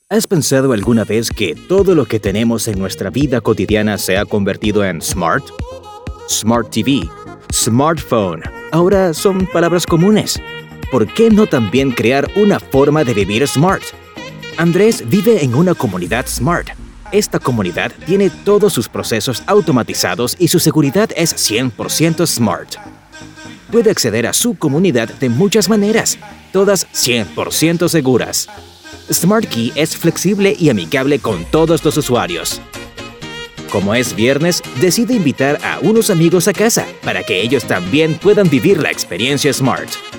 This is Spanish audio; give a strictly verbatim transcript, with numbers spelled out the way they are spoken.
¿Has pensado alguna vez que todo lo que tenemos en nuestra vida cotidiana se ha convertido en smart? Smart T V, smartphone, ahora son palabras comunes. ¿Por qué no también crear una forma de vivir smart? Andrés vive en una comunidad smart. Esta comunidad tiene todos sus procesos automatizados y su seguridad es cien por ciento smart. Puede acceder a su comunidad de muchas maneras, todas cien por ciento seguras. SmartKey es flexible y amigable con todos los usuarios. Como es viernes, decide invitar a unos amigos a casa para que ellos también puedan vivir la experiencia Smart.